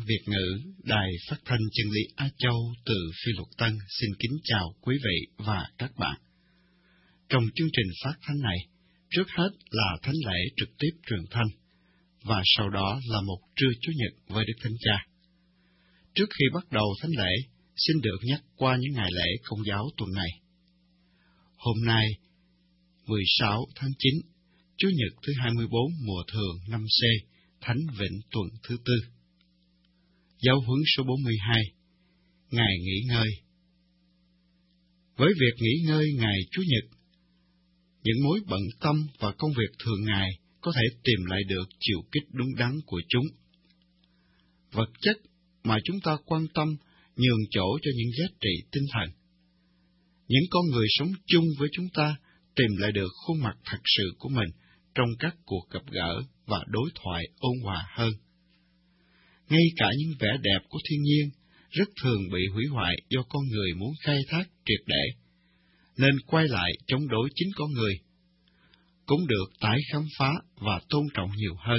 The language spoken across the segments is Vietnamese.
Việt ngữ, Đài Phát thanh Chân lý Á Châu từ Phi Luật Tân xin kính chào quý vị và các bạn. Trong chương trình phát thanh này, trước hết là thánh lễ trực tiếp truyền thanh, và sau đó là một trưa Chủ nhật với Đức Thánh Cha. Trước khi bắt đầu thánh lễ, xin được nhắc qua những ngày lễ Công giáo tuần này. Hôm nay, 16 tháng 9, Chủ nhật thứ 24 mùa thường năm C, Thánh Vịnh tuần thứ tư. Giáo huấn số 42, Ngày nghỉ ngơi. Với việc nghỉ ngơi ngày Chủ nhật, những mối bận tâm và công việc thường ngày có thể tìm lại được chiều kích đúng đắn của chúng. Vật chất mà chúng ta quan tâm nhường chỗ cho những giá trị tinh thần. Những con người sống chung với chúng ta tìm lại được khuôn mặt thật sự của mình trong các cuộc gặp gỡ và đối thoại ôn hòa hơn. Ngay cả những vẻ đẹp của thiên nhiên rất thường bị hủy hoại do con người muốn khai thác triệt để, nên quay lại chống đối chính con người, cũng được tái khám phá và tôn trọng nhiều hơn.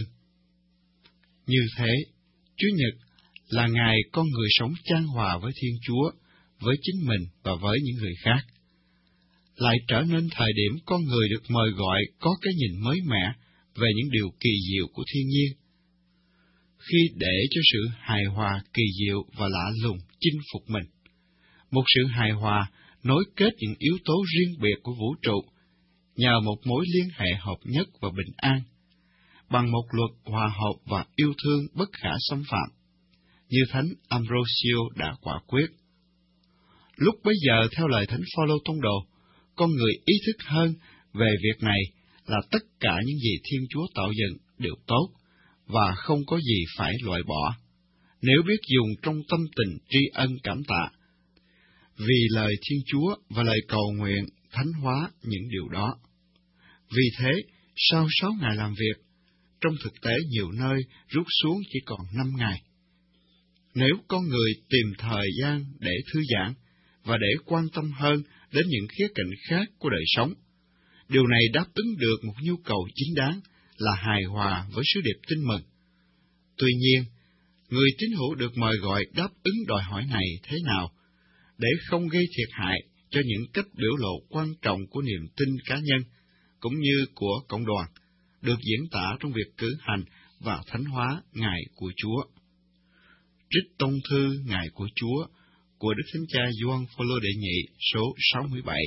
Như thế, Chủ nhật là ngày con người sống chan hòa với Thiên Chúa, với chính mình và với những người khác. Lại trở nên thời điểm con người được mời gọi có cái nhìn mới mẻ về những điều kỳ diệu của thiên nhiên. Khi để cho sự hài hòa kỳ diệu và lạ lùng chinh phục mình, một sự hài hòa nối kết những yếu tố riêng biệt của vũ trụ, nhờ một mối liên hệ hợp nhất và bình an, bằng một luật hòa hợp và yêu thương bất khả xâm phạm, như Thánh Ambrosio đã quả quyết. Lúc bấy giờ, theo lời Thánh Phaolô tông đồ, con người ý thức hơn về việc này là tất cả những gì Thiên Chúa tạo dựng đều tốt, và không có gì phải loại bỏ, nếu biết dùng trong tâm tình tri ân cảm tạ, vì lời Thiên Chúa và lời cầu nguyện thánh hóa những điều đó. Vì thế, sau 6 ngày làm việc, trong thực tế nhiều nơi rút xuống chỉ còn 5 ngày. Nếu con người tìm thời gian để thư giãn và để quan tâm hơn đến những khía cạnh khác của đời sống, điều này đáp ứng được một nhu cầu chính đáng là hài hòa với sứ điệp tin mừng. Tuy nhiên, người tín hữu được mời gọi đáp ứng đòi hỏi này thế nào, để không gây thiệt hại cho những cách biểu lộ quan trọng của niềm tin cá nhân, cũng như của cộng đoàn, được diễn tả trong việc cử hành và thánh hóa Ngày của Chúa. Trích tông thư Ngày của Chúa của Đức Thánh Cha Gioan Phaolô đệ nhị số 67.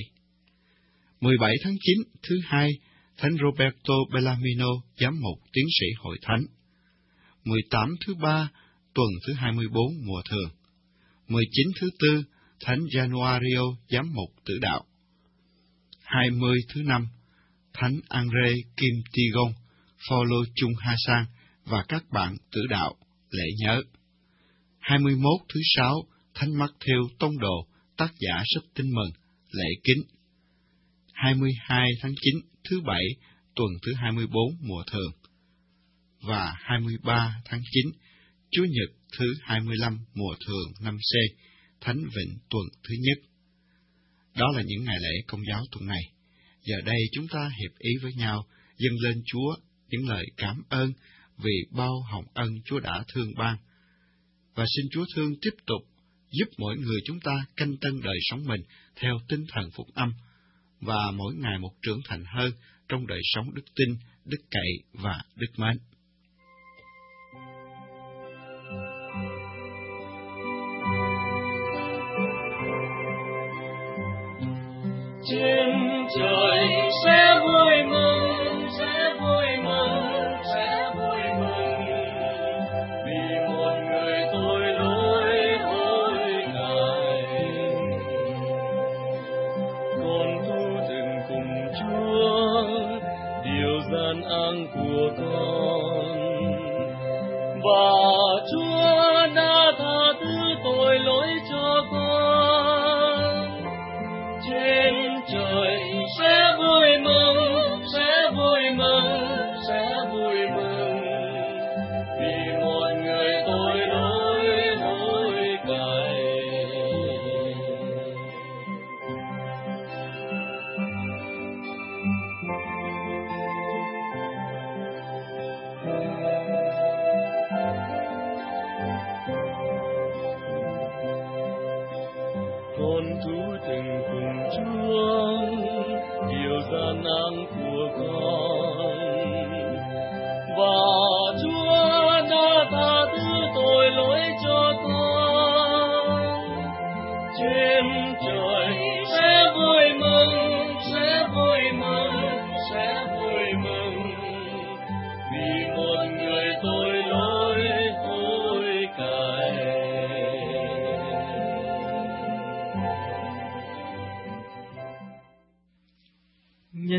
17 tháng 9, thứ hai, Thánh Roberto Bellarmino, giám mục tiến sĩ Hội Thánh. 18 thứ ba, tuần thứ 24 mùa thường. 19 thứ tư, Thánh Januario, giám mục tử đạo. 20 thứ năm, Thánh André Kim Tigon, Phaolô Chung Ha Sang và các bạn tử đạo, lễ nhớ. 21 thứ sáu, Thánh Matthew tông đồ, tác giả sách Tin mừng, lễ kính. 22 tháng 9, thứ bảy, tuần thứ 24 mùa thường. Và 23 tháng 9, Chủ nhật thứ 25 mùa thường năm C, Thánh Vịnh tuần thứ nhất. Đó là những ngày lễ Công giáo tuần này. Giờ đây chúng ta hiệp ý với nhau dâng lên Chúa những lời cảm ơn vì bao hồng ân Chúa đã thương ban. Và xin Chúa thương tiếp tục giúp mỗi người chúng ta canh tân đời sống mình theo tinh thần phúc âm, và mỗi ngày một trưởng thành hơn trong đời sống đức tin, đức cậy và đức mến. Trên trời sẽ vui mừng, sẽ vui mừng, sẽ vui mừng, vì một người tội lỗi hối cải. Con tu từng cùng Chúa điều gian áng của con, và Chúa đã tha thứ tội lỗi cho con. Trên trời sẽ vui mừng, sẽ vui mừng, sẽ vui mừng, vì một người tội lỗi hối cải.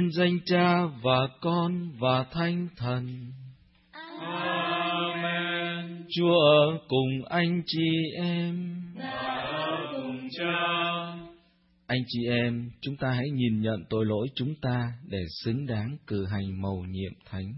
danh Cha và Con và Thánh Thần. Amen. Chúa ở cùng anh chị em. Và ở cùng Cha. Anh chị em, chúng ta hãy nhìn nhận tội lỗi chúng ta để xứng đáng cử hành mầu nhiệm thánh.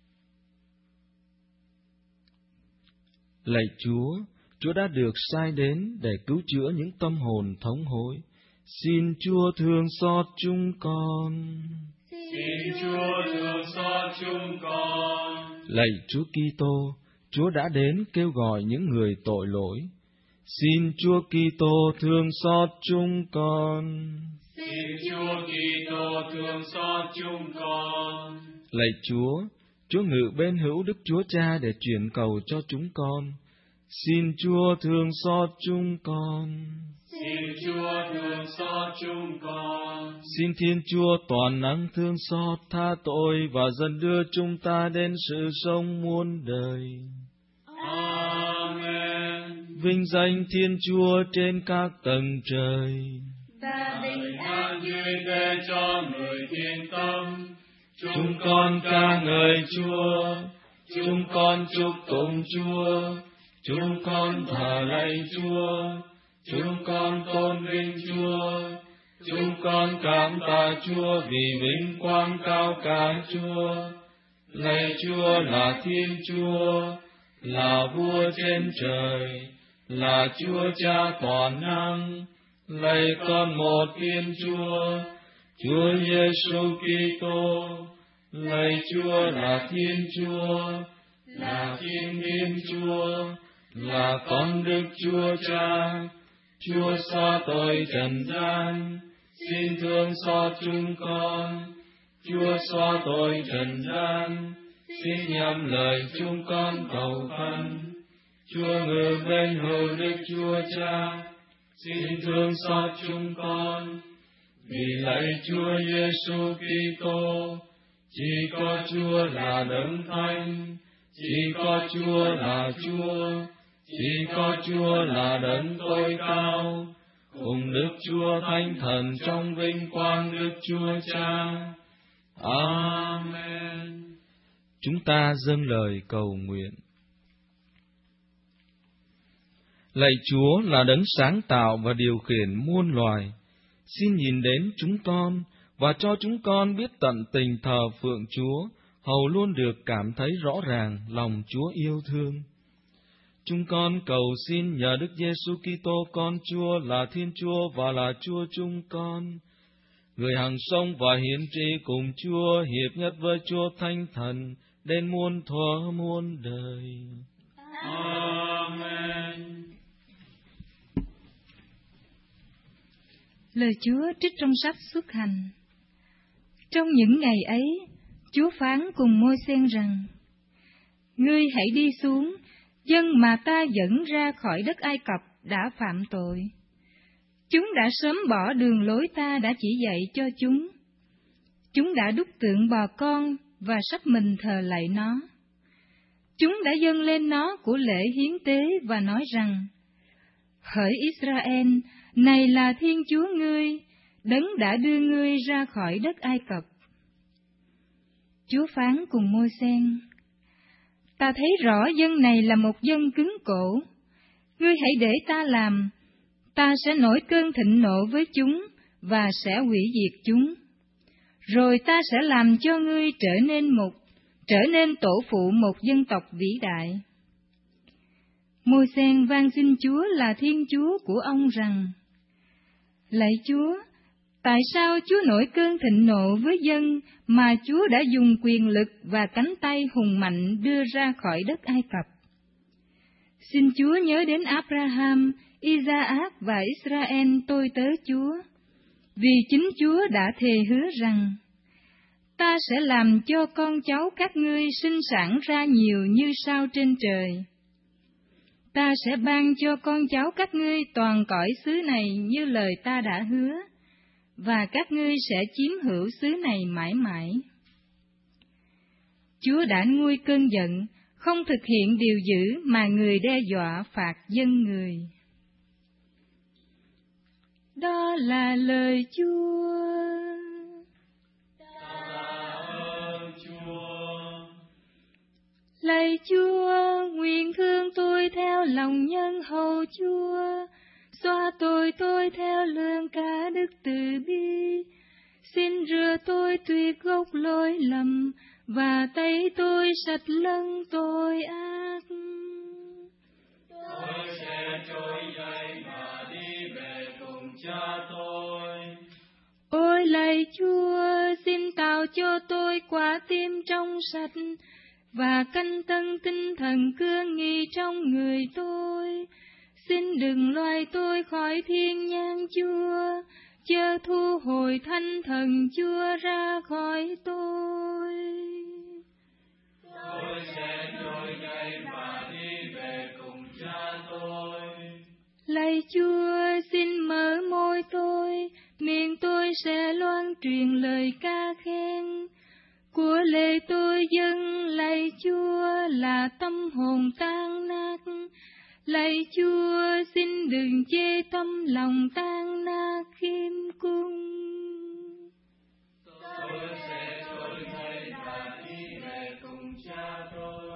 Lạy Chúa, Chúa đã được sai đến để cứu chữa những tâm hồn thống hối. Xin Chúa thương xót chúng con. Xin Chúa thương xót chúng con. Lạy Chúa Kitô, Chúa đã đến kêu gọi những người tội lỗi. Xin Chúa Kitô thương xót chúng con. Xin Chúa Kitô thương xót chúng con. Lạy Chúa, Chúa ngự bên hữu Đức Chúa Cha để chuyển cầu cho chúng con. Xin Chúa thương xót chúng con. Xin Chúa thương xót chúng con. Xin Thiên Chúa toàn năng thương xót tha tội và dần đưa chúng ta đến sự sống muôn đời. Amen. Vinh danh Thiên Chúa trên các tầng trời. Ta bình an duyên để cho người thiên tâm. Chúng con ca ngợi Chúa, chúng con chúc tụng Chúa, chúng con thờ lạy Chúa, chúng con tôn vinh Chúa, chúng con cảm tạ Chúa vì vinh quang cao cả Chúa. Lạy Chúa là Thiên Chúa, là Vua trên trời, là Chúa Cha toàn năng. Lạy con một Thiên Chúa, Chúa Giêsu Kitô. Lạy Chúa là Thiên Chúa, là Thiên Liêng Chúa, là con Đức Chúa Cha. Chúa xóa tội trần gian, xin thương xót chúng con. Chúa xóa tội trần gian, xin nhậm lời chúng con cầu khẩn. Chúa ngự bên hữu Đức Chúa Cha, xin thương xót chúng con. Vì lạy Chúa Giêsu Kitô, chỉ có Chúa là đấng thánh, chỉ có Chúa là Chúa, chỉ có Chúa là đấng tối cao, cùng Đức Chúa Thánh Thần trong vinh quang Đức Chúa Cha. Amen. Chúng ta dâng lời cầu nguyện. Lạy Chúa là đấng sáng tạo và điều khiển muôn loài, xin nhìn đến chúng con và cho chúng con biết tận tình thờ phượng Chúa, hầu luôn được cảm thấy rõ ràng lòng Chúa yêu thương. Chúng con cầu xin nhờ Đức Giêsu Kitô con Chúa là Thiên Chúa và là Chúa chúng con, người hằng sống và hiển trị cùng Chúa, hiệp nhất với Chúa Thánh Thần, đến muôn thuở muôn đời. Amen. Lời Chúa trích trong sách Xuất Hành. Trong những ngày ấy, Chúa phán cùng Môi-se rằng: Ngươi hãy đi xuống, dân mà ta dẫn ra khỏi đất Ai Cập đã phạm tội. Chúng đã sớm bỏ đường lối ta đã chỉ dạy cho chúng. Chúng đã đúc tượng bò con và sắp mình thờ lạy nó. Chúng đã dâng lên nó của lễ hiến tế và nói rằng: Hỡi Israel, này là Thiên Chúa ngươi, đấng đã đưa ngươi ra khỏi đất Ai Cập. Chúa phán cùng Môi-se: Ta thấy rõ dân này là một dân cứng cổ. Ngươi hãy để ta làm, ta sẽ nổi cơn thịnh nộ với chúng và sẽ hủy diệt chúng. Rồi ta sẽ làm cho ngươi trở nên tổ phụ một dân tộc vĩ đại. Môi-se van xin Chúa là Thiên Chúa của ông rằng: Lạy Chúa, tại sao Chúa nổi cơn thịnh nộ với dân mà Chúa đã dùng quyền lực và cánh tay hùng mạnh đưa ra khỏi đất Ai Cập? Xin Chúa nhớ đến Abraham, Isaac và Israel tôi tớ Chúa, vì chính Chúa đã thề hứa rằng: Ta sẽ làm cho con cháu các ngươi sinh sản ra nhiều như sao trên trời. Ta sẽ ban cho con cháu các ngươi toàn cõi xứ này như lời ta đã hứa, và các ngươi sẽ chiếm hữu xứ này mãi mãi. Chúa đã nguôi cơn giận, không thực hiện điều dữ mà người đe dọa phạt dân người. Đó là lời Chúa. theo lòng nhân hậu Chúa, xóa tôi theo lương cả đức từ bi. Xin rửa tôi tuyệt gốc lỗi lầm, và tẩy tôi sạch lẫn tội ác. Tôi sẽ trỗi dậy và đi về cùng Cha tôi. Ôi lạy Chúa, xin tạo cho tôi quả tim trong sạch, và canh tân tinh thần cương nghị trong người tôi. Xin đừng loại tôi khỏi thiên nhãn Chúa, chớ thu hồi thanh thần Chúa ra khỏi tôi. Tôi sẽ trỗi dậy và đi về cùng Cha tôi. Lạy Chúa, xin mở môi tôi, miệng tôi sẽ loan truyền lời ca khen. Của lễ tôi dâng lạy Chúa là tâm hồn tan nát. Lạy Chúa, xin đừng chê tâm lòng tan nát khiêm cung. Tôi sẽ trỗi dậy và đi về cùng Cha tôi.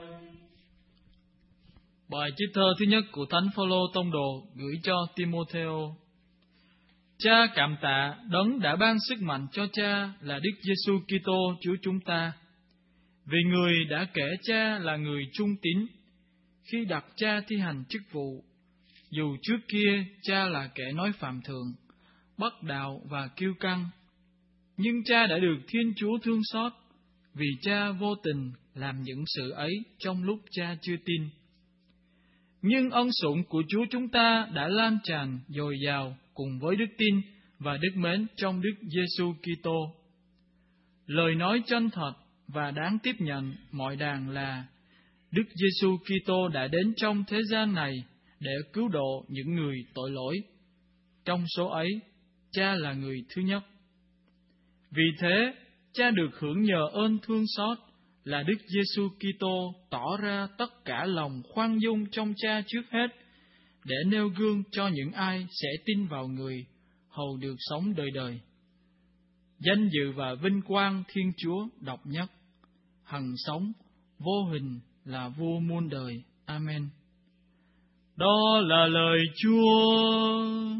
Bài trích thơ thứ nhất của Thánh Phaolô tông đồ gửi cho Timotheo. Cha cảm tạ đấng đã ban sức mạnh cho cha là Đức Giêsu Kitô Chúa chúng ta. Vì người đã kể cha là người trung tín khi đặt cha thi hành chức vụ, dù trước kia cha là kẻ nói phạm thượng, bất đạo và kiêu căng. Nhưng cha đã được Thiên Chúa thương xót, vì cha vô tình làm những sự ấy trong lúc cha chưa tin. Nhưng ân sủng của Chúa chúng ta đã lan tràn dồi dào cùng với đức tin và đức mến trong Đức Giêsu Kitô. Lời nói chân thật và đáng tiếp nhận mọi đàn là Đức Giêsu Kitô đã đến trong thế gian này để cứu độ những người tội lỗi. Trong số ấy, cha là người thứ nhất. Vì thế, cha được hưởng nhờ ơn thương xót là Đức Giêsu Kitô tỏ ra tất cả lòng khoan dung trong cha trước hết, để nêu gương cho những ai sẽ tin vào người, hầu được sống đời đời. Danh dự và vinh quang Thiên Chúa độc nhất, hằng sống, vô hình là vua muôn đời. Amen. Đó là lời Chúa.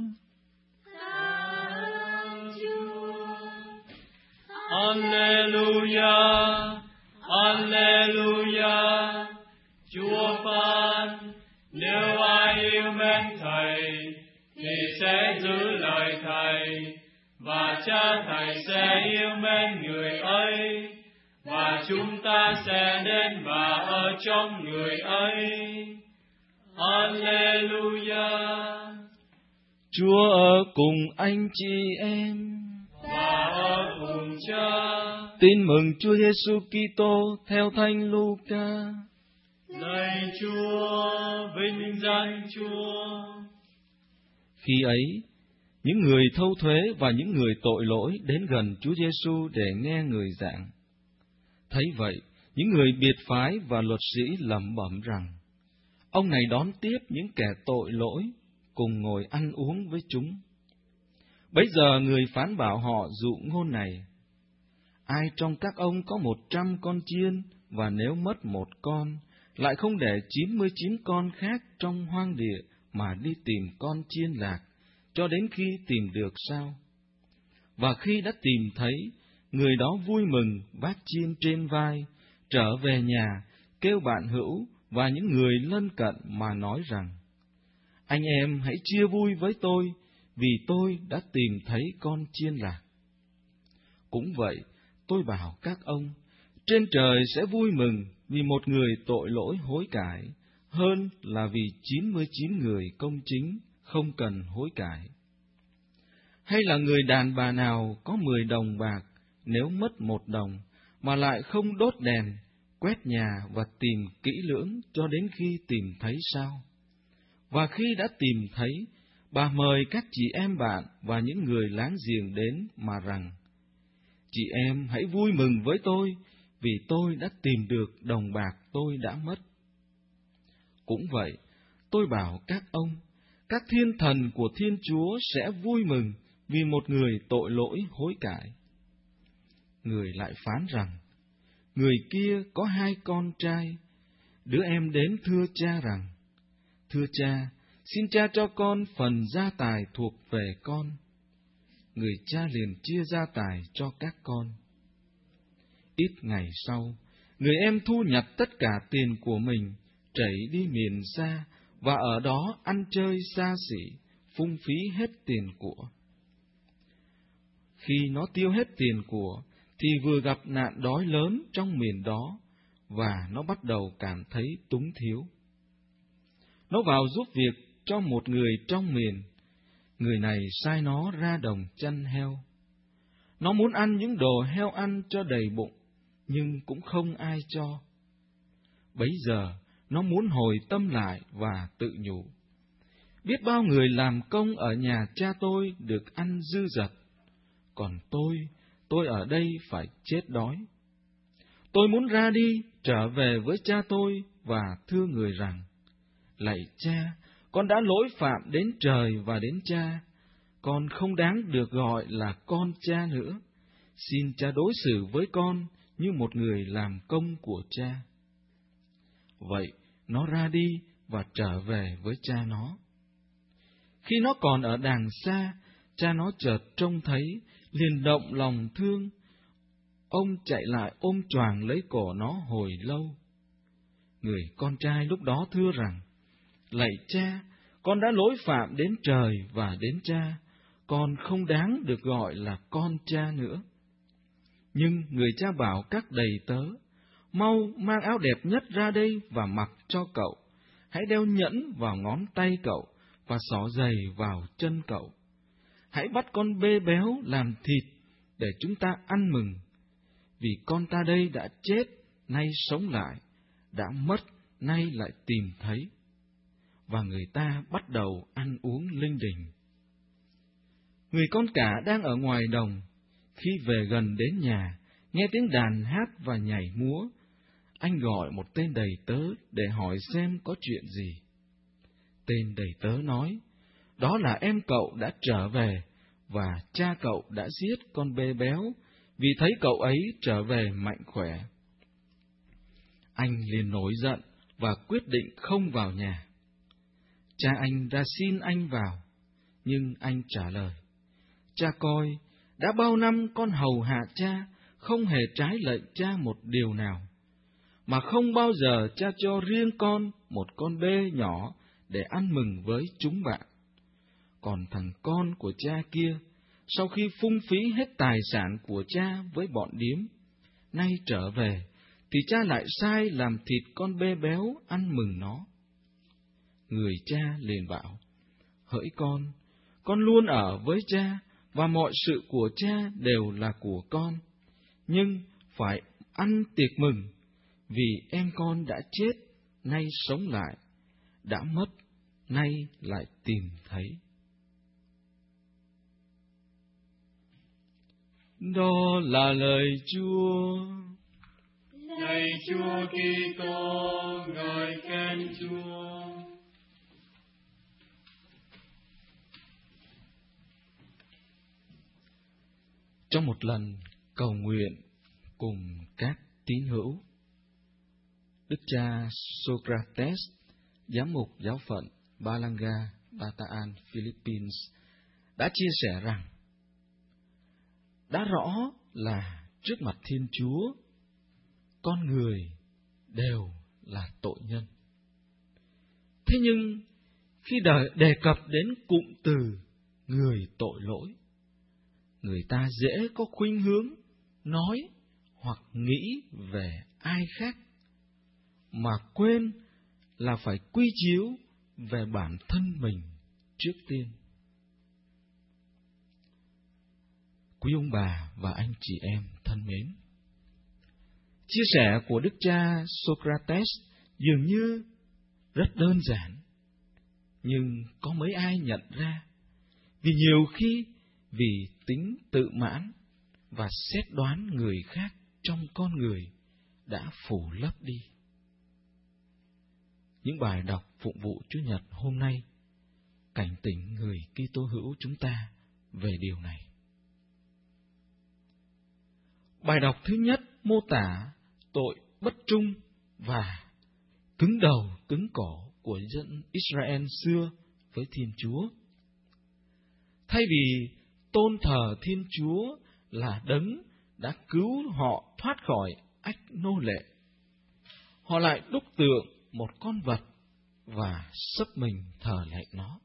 Alleluia, Alleluia. Chúa phán, nếu ai yêu mến Thầy, thì sẽ giữ lời Thầy, và Cha Thầy sẽ yêu mến người ấy, và chúng ta sẽ đến và ở trong người ấy. Alleluia. Chúa ở cùng anh chị em, và ở cùng Cha. Tin mừng Chúa Giêsu Kitô theo Thánh Luca. Lạy Chúa, vinh danh Chúa. Khi ấy, những người thâu thuế và những người tội lỗi đến gần Chúa Giêsu để nghe người giảng. Thấy vậy, những người biệt phái và luật sĩ lẩm bẩm rằng: ông này đón tiếp những kẻ tội lỗi, cùng ngồi ăn uống với chúng. Bấy giờ người phán bảo họ dụ ngôn này: ai trong các ông có 100 con chiên, và nếu mất một con, lại không để 99 con khác trong hoang địa mà đi tìm con chiên lạc, cho đến khi tìm được sao? Và khi đã tìm thấy, người đó vui mừng vác chiên trên vai, trở về nhà, kêu bạn hữu và những người lân cận mà nói rằng: anh em hãy chia vui với tôi, vì tôi đã tìm thấy con chiên lạc. Cũng vậy, tôi bảo các ông, trên trời sẽ vui mừng vì một người tội lỗi hối cải, hơn là vì 99 người công chính không cần hối cải. Hay là người đàn bà nào có 10 đồng bạc, nếu mất 1 đồng, mà lại không đốt đèn, quét nhà và tìm kỹ lưỡng cho đến khi tìm thấy sao? Và khi đã tìm thấy, bà mời các chị em bạn và những người láng giềng đến mà rằng: chị em hãy vui mừng với tôi, vì tôi đã tìm được đồng bạc tôi đã mất. Cũng vậy, tôi bảo các ông, các thiên thần của Thiên Chúa sẽ vui mừng vì một người tội lỗi hối cải. Người lại phán rằng: người kia có 2 con trai. Đứa em đến thưa cha rằng: Thưa cha, xin cha cho con phần gia tài thuộc về con. Người cha liền chia gia tài cho các con. Ít ngày sau, người em thu nhặt tất cả tiền của mình, chạy đi miền xa, và ở đó ăn chơi xa xỉ, phung phí hết tiền của. Khi nó tiêu hết tiền của, thì vừa gặp nạn đói lớn trong miền đó, và nó bắt đầu cảm thấy túng thiếu. Nó vào giúp việc cho một người trong miền. Người này sai nó ra đồng chăn heo. Nó muốn ăn những đồ heo ăn cho đầy bụng, nhưng cũng không ai cho. Bấy giờ, nó muốn hồi tâm lại và tự nhủ: biết bao người làm công ở nhà cha tôi được ăn dư dật, còn tôi ở đây phải chết đói. Tôi muốn ra đi, trở về với cha tôi và thưa người rằng: lạy cha, con đã lỗi phạm đến trời và đến cha, con không đáng được gọi là con cha nữa. Xin cha đối xử với con như một người làm công của cha. Vậy, nó ra đi và trở về với cha nó. Khi nó còn ở đàng xa, cha nó chợt trông thấy, liền động lòng thương. Ông chạy lại ôm choàng lấy cổ nó hồi lâu. Người con trai lúc đó thưa rằng: lạy cha, con đã lỗi phạm đến trời và đến cha, con không đáng được gọi là con cha nữa. Nhưng người cha bảo các đầy tớ: mau mang áo đẹp nhất ra đây và mặc cho cậu, hãy đeo nhẫn vào ngón tay cậu và xỏ giày vào chân cậu. Hãy bắt con bê béo làm thịt để chúng ta ăn mừng, vì con ta đây đã chết, nay sống lại, đã mất, nay lại tìm thấy. Và người ta bắt đầu ăn uống linh đình. Người con cả đang ở ngoài đồng, khi về gần đến nhà, nghe tiếng đàn hát và nhảy múa, anh gọi một tên đầy tớ để hỏi xem có chuyện gì. Tên đầy tớ nói: đó là em cậu đã trở về, và cha cậu đã giết con bê béo, vì thấy cậu ấy trở về mạnh khỏe. Anh liền nổi giận và quyết định không vào nhà. Cha anh ra xin anh vào, nhưng anh trả lời: cha coi, đã bao năm con hầu hạ cha, không hề trái lệnh cha một điều nào, mà không bao giờ cha cho riêng con một con bê nhỏ để ăn mừng với chúng bạn. Còn thằng con của cha kia, sau khi phung phí hết tài sản của cha với bọn điếm, nay trở về, thì cha lại sai làm thịt con bê béo ăn mừng nó. Người cha liền bảo: hỡi con luôn ở với cha, và mọi sự của cha đều là của con, nhưng phải ăn tiệc mừng, vì em con đã chết, nay sống lại, đã mất, nay lại tìm thấy. Đó là lời Chúa. Lạy Chúa Kitô, ngợi khen Chúa. Trong một lần cầu nguyện cùng các tín hữu, Đức cha Socrates, giám mục giáo phận Balanga, Bataan, Philippines, đã chia sẻ rằng đã rõ là trước mặt Thiên Chúa, con người đều là tội nhân. Thế nhưng khi đề cập đến cụm từ người tội lỗi, người ta dễ có khuynh hướng nói hoặc nghĩ về ai khác, mà quên là phải quy chiếu về bản thân mình trước tiên. Quý ông bà và anh chị em thân mến, chia sẻ của Đức cha Socrates dường như rất đơn giản, nhưng có mấy ai nhận ra, vì nhiều khi vì tính tự mãn và xét đoán người khác trong con người đã phủ lấp đi. Những bài đọc phụng vụ Chủ nhật hôm nay cảnh tỉnh người Kitô hữu chúng ta về điều này. Bài đọc thứ nhất mô tả tội bất trung và cứng đầu cứng cổ của dân Israel xưa với Thiên Chúa. Thay vì tôn thờ Thiên Chúa là đấng đã cứu họ thoát khỏi ách nô lệ, họ lại đúc tượng một con vật và xấp mình thờ lạy nó.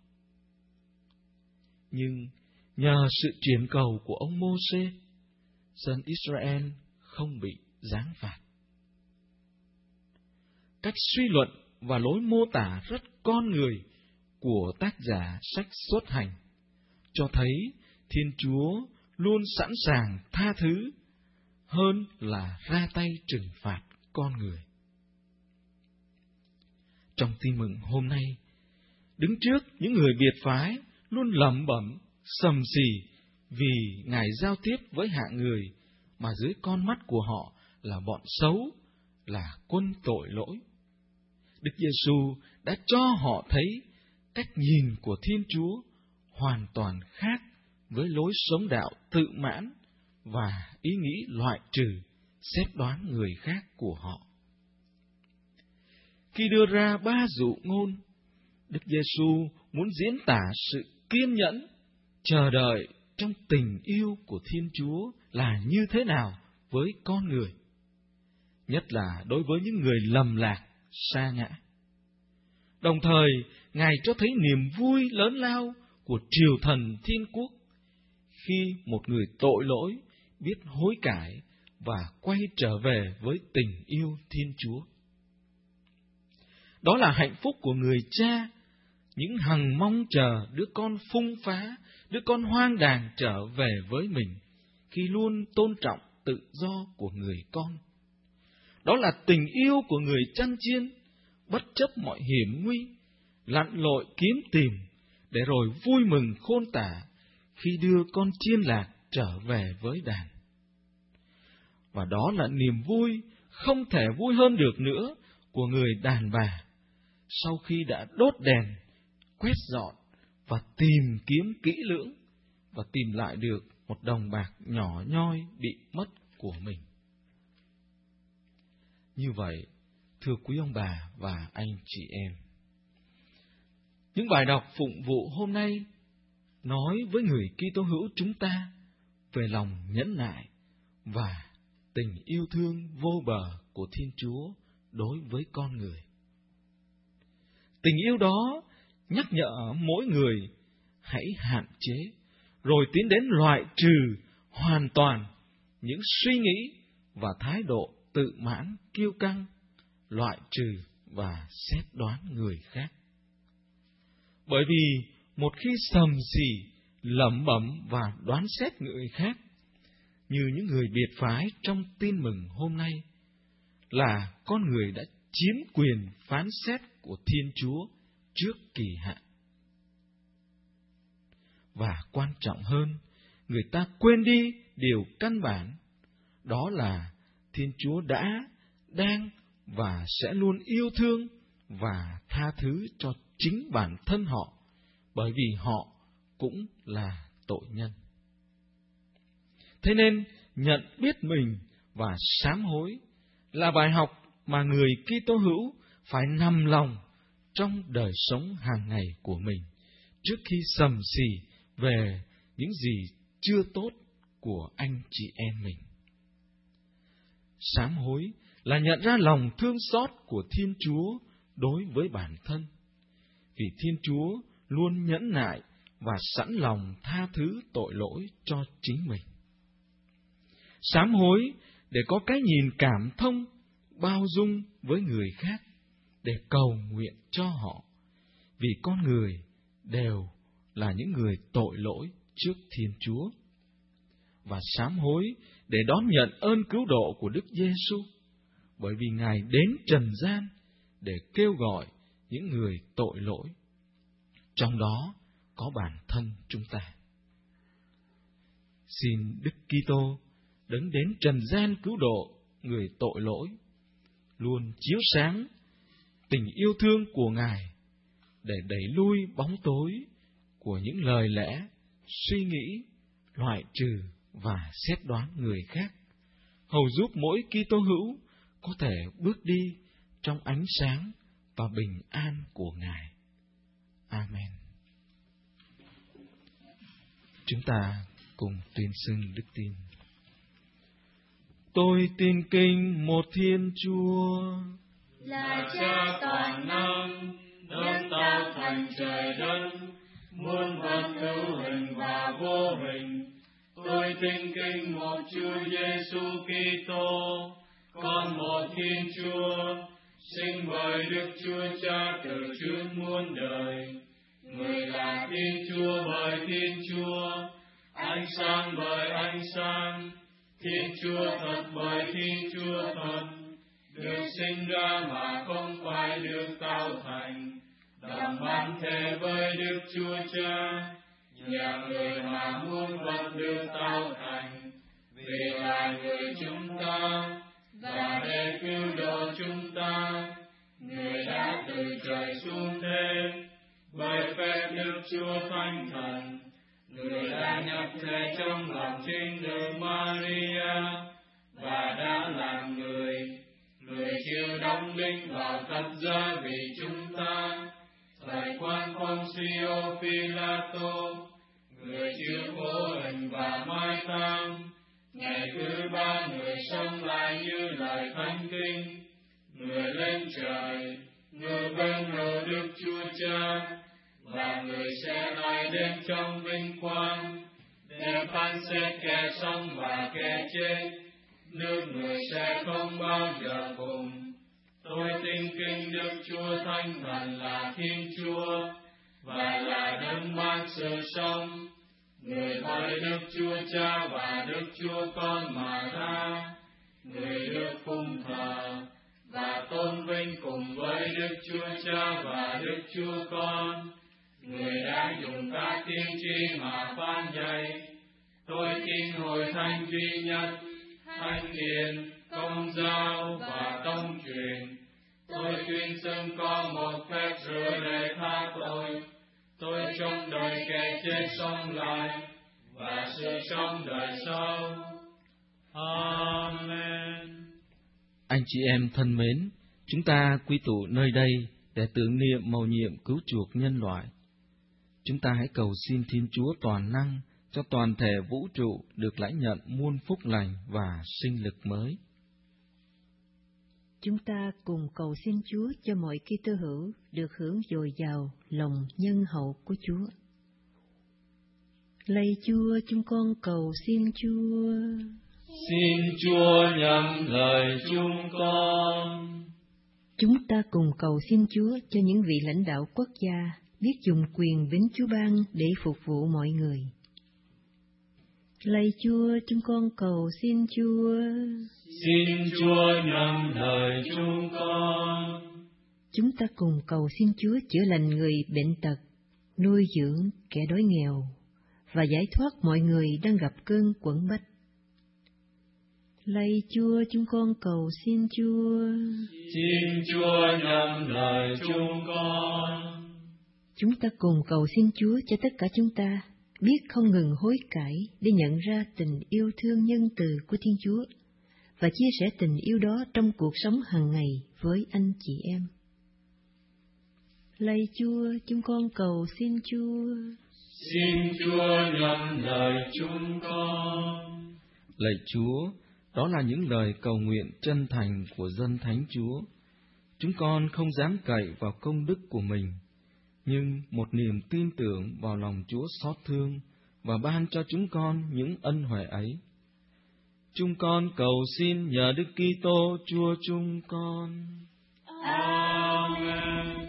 Nhưng nhờ sự chuyển cầu của ông Mô-sê, dân Israel không bị giáng phạt. Cách suy luận và lối mô tả rất con người của tác giả sách Xuất Hành cho thấy Thiên Chúa luôn sẵn sàng tha thứ hơn là ra tay trừng phạt con người. Trong tin mừng hôm nay, đứng trước những người biệt phái luôn lẩm bẩm, sầm xì vì Ngài giao tiếp với hạng người mà dưới con mắt của họ là bọn xấu, là quân tội lỗi. Đức Giêsu đã cho họ thấy cách nhìn của Thiên Chúa hoàn toàn khác với lối sống đạo tự mãn và ý nghĩ loại trừ, xét đoán người khác của họ. Khi đưa ra 3 dụ ngôn, Đức Giêsu muốn diễn tả sự kiên nhẫn, chờ đợi trong tình yêu của Thiên Chúa là như thế nào với con người, nhất là đối với những người lầm lạc, sa ngã. Đồng thời, Ngài cho thấy niềm vui lớn lao của triều thần thiên quốc khi một người tội lỗi biết hối cải và quay trở về với tình yêu Thiên Chúa. Đó là hạnh phúc của người cha, những hằng mong chờ đứa con phung phá, đứa con hoang đàng trở về với mình, khi luôn tôn trọng tự do của người con. Đó là tình yêu của người chăn chiên, bất chấp mọi hiểm nguy, lặn lội kiếm tìm, để rồi vui mừng khôn tả khi đưa con chiên lạc trở về với đàn. Và đó là niềm vui không thể vui hơn được nữa của người đàn bà, sau khi đã đốt đèn, quét dọn và tìm kiếm kỹ lưỡng và tìm lại được một đồng bạc nhỏ nhoi bị mất của mình. Như vậy, thưa quý ông bà và anh chị em, những bài đọc phụng vụ hôm nay nói với người Kitô hữu chúng ta về lòng nhẫn nại và tình yêu thương vô bờ của Thiên Chúa đối với con người. Tình yêu đó nhắc nhở mỗi người hãy hạn chế, rồi tiến đến loại trừ hoàn toàn những suy nghĩ và thái độ tự mãn kiêu căng, loại trừ và xét đoán người khác. Bởi vì một khi sầm xì, lẩm bẩm và đoán xét người khác, như những người biệt phái trong tin mừng hôm nay, là con người đã chiếm quyền phán xét của Thiên Chúa trước kỳ hạn. Và quan trọng hơn, người ta quên đi điều căn bản, đó là Thiên Chúa đã, đang và sẽ luôn yêu thương và tha thứ cho chính bản thân họ, bởi vì họ cũng là tội nhân. Thế nên, nhận biết mình và sám hối là bài học mà người Kitô hữu phải nằm lòng trong đời sống hàng ngày của mình, trước khi sầm xì về những gì chưa tốt của anh chị em mình. Sám hối là nhận ra lòng thương xót của Thiên Chúa đối với bản thân, vì Thiên Chúa luôn nhẫn nại và sẵn lòng tha thứ tội lỗi cho chính mình. Sám hối để có cái nhìn cảm thông, bao dung với người khác, để cầu nguyện cho họ, vì con người đều là những người tội lỗi trước Thiên Chúa. Và sám hối để đón nhận ơn cứu độ của Đức Giêsu, bởi vì Ngài đến trần gian để kêu gọi những người tội lỗi, trong đó có bản thân chúng ta. Xin Đức Kitô đấng đến trần gian cứu độ người tội lỗi luôn chiếu sáng tình yêu thương của Ngài, để đẩy lui bóng tối của những lời lẽ, suy nghĩ, loại trừ và xét đoán người khác, hầu giúp mỗi Kitô hữu có thể bước đi trong ánh sáng và bình an của Ngài. Amen. Chúng ta cùng tuyên xưng đức tin. Tôi tin kính một Thiên Chúa, là Cha toàn năng, đấng tạo thành trời đất, muôn vật hữu hình và vô hình. Tôi tin kính một Chúa Giêsu Kitô, con một Thiên Chúa, sinh bởi Đức Chúa Cha từ trước muôn đời. Người là Thiên Chúa bởi Thiên Chúa, ánh sáng bởi ánh sáng, Thiên Chúa thật bởi Thiên Chúa thật, được sinh ra mà không phải được tạo thành, đồng bản thể với Đức Chúa Cha, nhờ người mà muôn vật được tạo thành, vì là người chúng ta, và để cứu độ chúng ta, người đã từ trời xuống thế, bởi phép Đức Chúa Thánh Thần, người đã nhập thể trong lòng Trinh Nữ Maria, và đã làm người chịu đóng đinh vào thập giá vì chúng ta, thời quan Poncio Pilato, người chịu khổ hình và mai táng, ngày thứ ba người sống lại như lời Thánh Kinh, người lên trời, người bên hữu Đức Chúa Cha, và người sẽ lại đến trong vinh quang để phán xét kẻ sống và kẻ chết. Nước người sẽ không bao giờ cùng. Tôi tin kính Đức Chúa Thánh Thần là Thiên Chúa, và là đấng ban sự sống, người bởi Đức Chúa Cha và Đức Chúa Con mà ra, người được phụng thờ và tôn vinh cùng với Đức Chúa Cha và Đức Chúa Con, người đã dùng các tiên tri mà phán dạy. Tôi tin hội thánh duy nhất, thánh hiền, công giáo và tông truyền. Tôi tuyên xưng có một phép rửa để tha tội. Tôi trong đời kẻ chết sống lại và sự sống đời sau. Amen. Anh chị em thân mến, chúng ta quy tụ nơi đây để tưởng niệm mầu nhiệm cứu chuộc nhân loại. Chúng ta hãy cầu xin Thiên Chúa toàn năng cho toàn thể vũ trụ được lãnh nhận muôn phúc lành và sinh lực mới. Chúng ta cùng cầu xin Chúa cho mọi Kitô hữu được hưởng dồi dào lòng nhân hậu của Chúa. Lạy Chúa, chúng con cầu xin Chúa. Xin Chúa nhắm lời chúng con. Chúng ta cùng cầu xin Chúa cho những vị lãnh đạo quốc gia biết dùng quyền bính Chúa ban để phục vụ mọi người. Lạy Chúa, chúng con cầu xin Chúa. Xin Chúa nhắm lời chúng con. Chúng ta cùng cầu xin Chúa chữa lành người bệnh tật, nuôi dưỡng kẻ đói nghèo, và giải thoát mọi người đang gặp cơn quẫn bách. Lạy Chúa, chúng con cầu xin Chúa. Xin Chúa nhắm lời chúng con. Chúng ta cùng cầu xin Chúa cho tất cả chúng ta biết không ngừng hối cải để nhận ra tình yêu thương nhân từ của Thiên Chúa và chia sẻ tình yêu đó trong cuộc sống hàng ngày với anh chị em. Lạy Chúa, chúng con cầu xin Chúa. Xin Chúa nhắm lời chúng con. Lạy Chúa, đó là những lời cầu nguyện chân thành của dân thánh Chúa. Chúng con không dám cậy vào công đức của mình, nhưng một niềm tin tưởng vào lòng Chúa xót thương và ban cho chúng con những ân huệ ấy. Chúng con cầu xin nhờ Đức Kitô Chúa chúng con. Amen.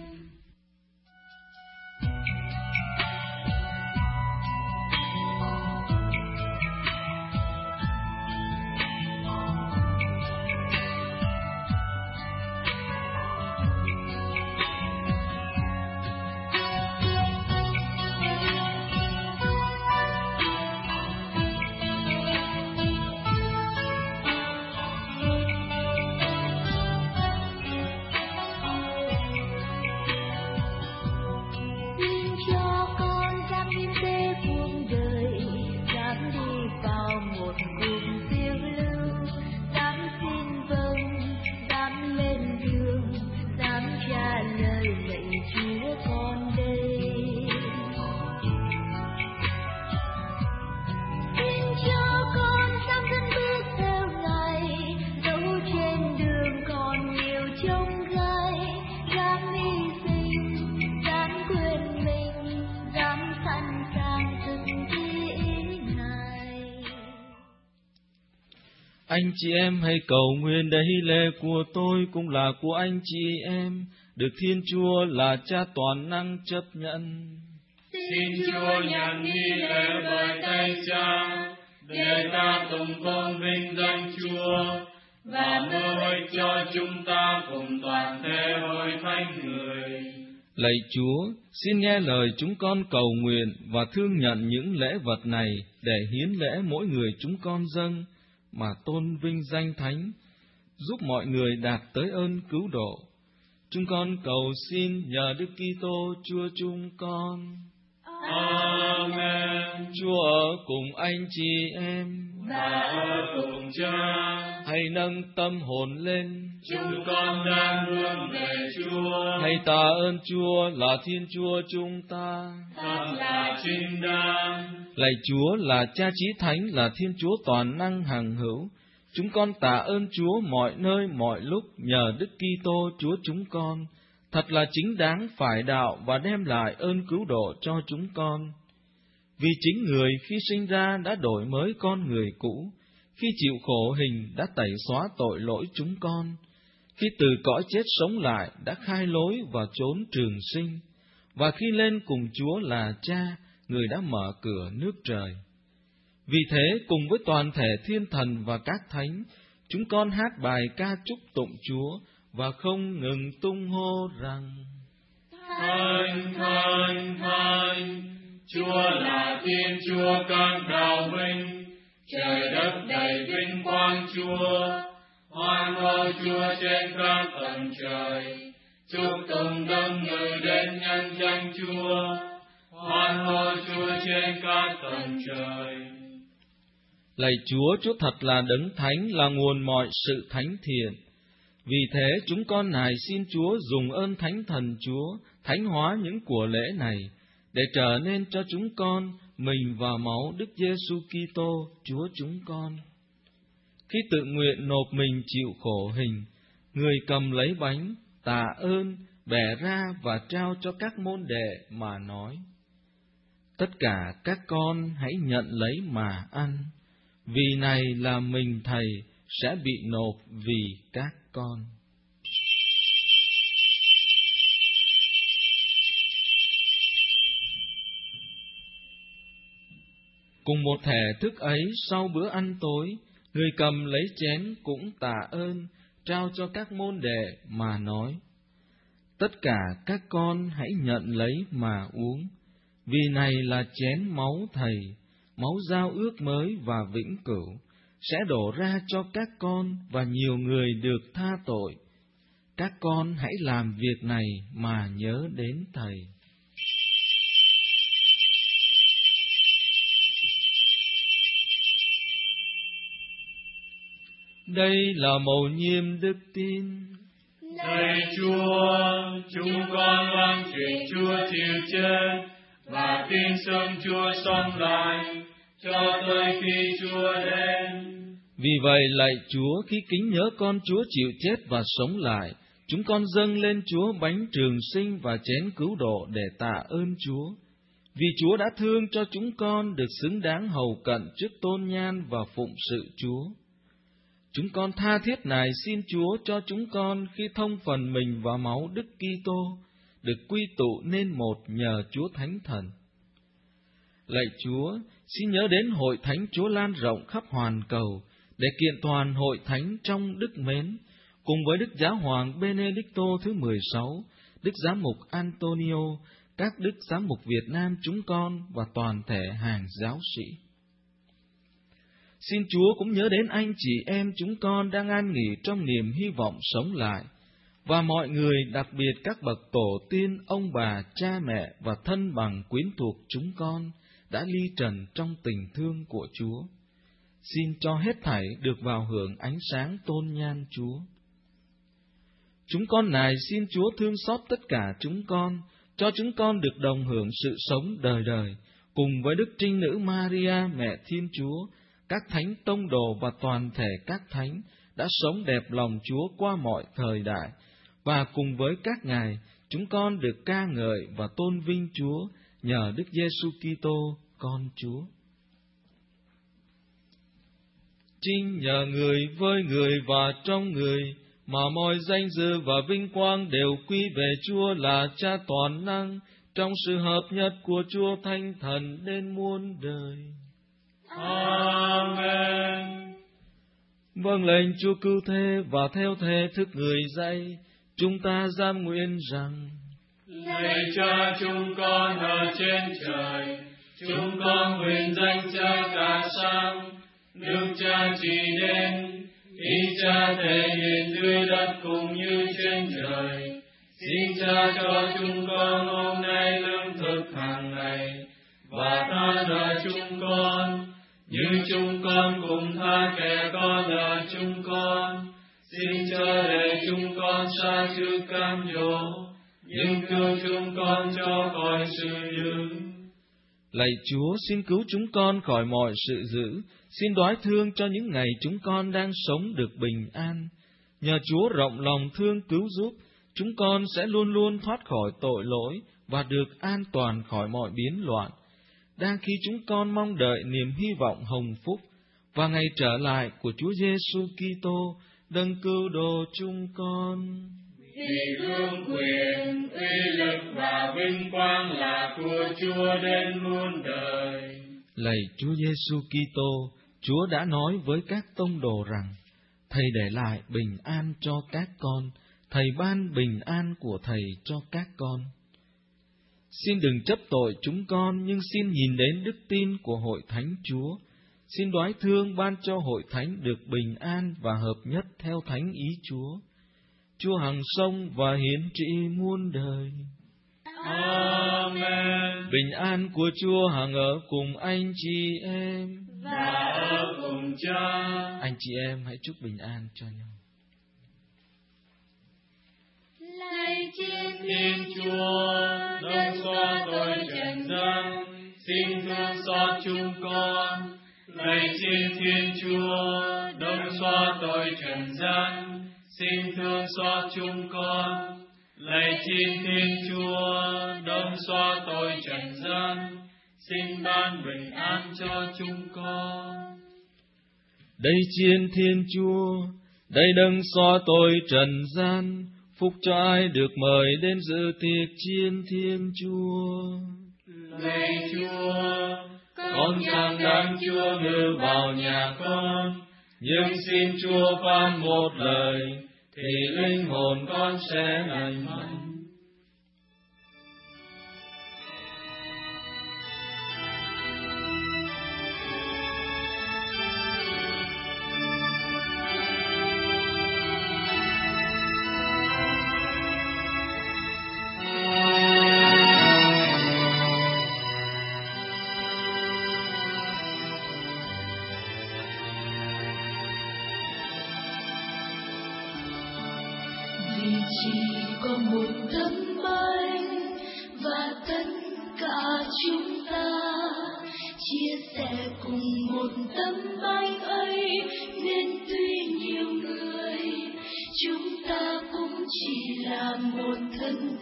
Anh chị em hãy cầu nguyện để hy lễ của tôi cũng là của anh chị em, được Thiên Chúa là Cha toàn năng chấp nhận. Xin Chúa nhận nghi lễ bởi tay Cha, để ta tụng tôn vinh danh Chúa, và mơ ích cho chúng ta cùng toàn thể hội thánh người. Lạy Chúa, xin nghe lời chúng con cầu nguyện và thương nhận những lễ vật này để hiến lễ mỗi người chúng con dâng, mà tôn vinh danh Thánh, giúp mọi người đạt tới ơn cứu độ. Chúng con cầu xin nhờ Đức Kitô Chúa chúng con. Amen. Chúa ở cùng anh chị em, và ở cùng Cha. Hãy nâng tâm hồn lên, Chúng con đang hướng về Chúa. hãy tạ ơn Chúa là Thiên Chúa chúng ta. Thật là chính đáng. Lạy Chúa là Cha Chí Thánh, là Thiên Chúa toàn năng hằng hữu. Chúng con tạ ơn Chúa mọi nơi mọi lúc nhờ Đức Kitô Chúa chúng con, thật là chính đáng phải đạo và đem lại ơn cứu độ cho chúng con. Vì chính Người khi sinh ra đã đổi mới con người cũ, khi chịu khổ hình đã tẩy xóa tội lỗi chúng con, khi từ cõi chết sống lại đã khai lối và trốn trường sinh, và khi lên cùng Chúa là Cha, Người đã mở cửa nước trời. Vì thế, cùng với toàn thể thiên thần và các thánh, chúng con hát bài ca chúc tụng Chúa và không ngừng tung hô rằng: Thánh, thánh, thánh, Chúa là Thiên Chúa các đạo vinh, trời đất đầy vinh quang Chúa. Hoan hô Chúa trên các tầng trời, chúc tụng đấng Người đến nhân danh Chúa. Hoan hô Chúa trên các tầng trời. Lạy Chúa, Chúa thật là đấng thánh, là nguồn mọi sự thánh thiện. Vì thế, chúng con nài xin Chúa dùng ơn Thánh Thần Chúa thánh hóa những của lễ này, để trở nên cho chúng con mình và máu Đức Giêsu Kitô Chúa chúng con. Khi tự nguyện nộp mình chịu khổ hình, Người cầm lấy bánh, tạ ơn, bẻ ra và trao cho các môn đệ mà nói: Tất cả các con hãy nhận lấy mà ăn, vì này là mình Thầy sẽ bị nộp vì các con. Cùng một thể thức ấy, sau bữa ăn tối, Người cầm lấy chén cũng tạ ơn, trao cho các môn đệ mà nói: Tất cả các con hãy nhận lấy mà uống, vì này là chén máu Thầy, máu giao ước mới và vĩnh cửu, sẽ đổ ra cho các con và nhiều người được tha tội. Các con hãy làm việc này mà nhớ đến Thầy. Đây là mầu nhiệm đức tin. Lạy Chúa, chúng con vâng truyền Chúa chịu chết và tin sống Chúa sống lại cho tới khi Chúa đến. Vì vậy, lạy Chúa, khi kính nhớ con Chúa chịu chết và sống lại, chúng con dâng lên Chúa bánh trường sinh và chén cứu độ để tạ ơn Chúa. Vì Chúa đã thương cho chúng con được xứng đáng hầu cận trước tôn nhan và phụng sự Chúa. Chúng con tha thiết nài xin Chúa cho chúng con khi thông phần mình vào máu Đức Kitô, được quy tụ nên một nhờ Chúa Thánh Thần. Lạy Chúa, xin nhớ đến hội thánh Chúa lan rộng khắp hoàn cầu, để kiện toàn hội thánh trong đức mến, cùng với Đức Giáo hoàng Benedicto thứ 16, Đức Giám mục Antonio, các Đức Giám mục Việt Nam chúng con và toàn thể hàng giáo sĩ. Xin Chúa cũng nhớ đến anh chị em chúng con đang an nghỉ trong niềm hy vọng sống lại, và mọi người, đặc biệt các bậc tổ tiên, ông bà, cha mẹ và thân bằng quyến thuộc chúng con đã ly trần trong tình thương của Chúa. Xin cho hết thảy được vào hưởng ánh sáng tôn nhan Chúa. Chúng con nài xin Chúa thương xót tất cả chúng con, cho chúng con được đồng hưởng sự sống đời đời, cùng với Đức Trinh Nữ Maria, Mẹ Thiên Chúa, các thánh tông đồ và toàn thể các thánh đã sống đẹp lòng Chúa qua mọi thời đại, và cùng với các ngài, chúng con được ca ngợi và tôn vinh Chúa nhờ Đức Giêsu Kitô, con Chúa. Chính nhờ người, với người và trong người, mà mọi danh dự và vinh quang đều quy về Chúa là Cha toàn năng, trong sự hợp nhất của Chúa Thánh Thần đến muôn đời. Amen. Vâng lệnh Chúa cứu thế và theo thế thức người dạy, chúng ta giam nguyện rằng: Lạy Cha chúng con ở trên trời, chúng con nguyện danh Cha cả sáng, nước Cha trị đến, ý Cha thể hiện dưới đất cũng như trên trời. Xin Cha cho chúng con hôm nay lương thực hàng ngày, và tha nợ chúng con, như chúng con cũng tha kẻ có nợ chúng con. Xin Cha để chúng con sa trước cám dỗ, nhưng cứu chúng con cho khỏi sự dữ. Lạy Chúa, xin cứu chúng con khỏi mọi sự dữ, xin đoái thương cho những ngày chúng con đang sống được bình an. Nhờ Chúa rộng lòng thương cứu giúp, chúng con sẽ luôn luôn thoát khỏi tội lỗi và được an toàn khỏi mọi biến loạn. Đang khi chúng con mong đợi niềm hy vọng hồng phúc và ngày trở lại của Chúa Giêsu Kitô, đấng cứu độ chúng con. Vì vương quyền, uy lực và vinh quang là của Chúa đến muôn đời. Lạy Chúa Giêsu Kitô, Chúa đã nói với các tông đồ rằng: Thầy để lại bình an cho các con, Thầy ban bình an của Thầy cho các con. Xin đừng chấp tội chúng con, nhưng xin nhìn đến đức tin của Hội Thánh Chúa. Xin đoái thương ban cho Hội Thánh được bình an và hợp nhất theo thánh ý Chúa. Chúa hằng sống và hiển trị muôn đời. Amen. Bình an của Chúa hằng ở cùng anh chị em và ở cùng Cha. Anh chị em hãy chúc bình an cho nhau. Lạy Thiên Chúa, đấng xóa tội trần gian, xin thương xót chúng con. Lạy Thiên Chúa, đấng xóa tội trần gian, xin thương xót chúng con. Lạy Thiên Chúa, đấng xóa tội trần gian, xin ban bình an cho chúng con. Đây Chiên Thiên Chúa, đây đấng xóa tội trần gian, phúc cho ai được mời đến dự tiệc Chiên Thiên Chúa. Lạy Chúa, con chẳng đáng Chúa ngự vào nhà con, nhưng xin Chúa phán một lời, thì linh hồn con sẽ lành mạnh. Vì chỉ có một tấm bánh và tất cả chúng ta chia sẻ cùng một tấm bánh ấy, nên tuy nhiều người chúng ta cũng chỉ là một thân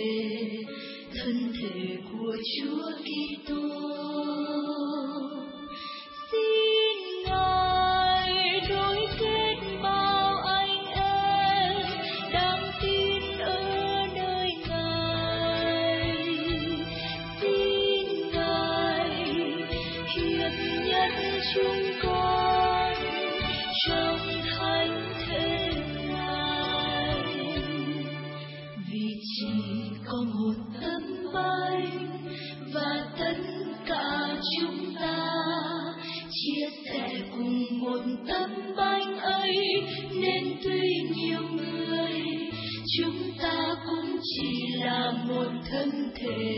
thể của Chúa Kitô. Xin Ngài đối kết bao anh em đang tin ở nơi Ngài. Xin Ngài hiệp nhất chúng con trong thánh thể Ngài. Vì chỉ có một tấm bánh và tất cả chúng ta chia sẻ cùng một tấm bánh ấy, nên tuy nhiều người chúng ta cũng chỉ là một thân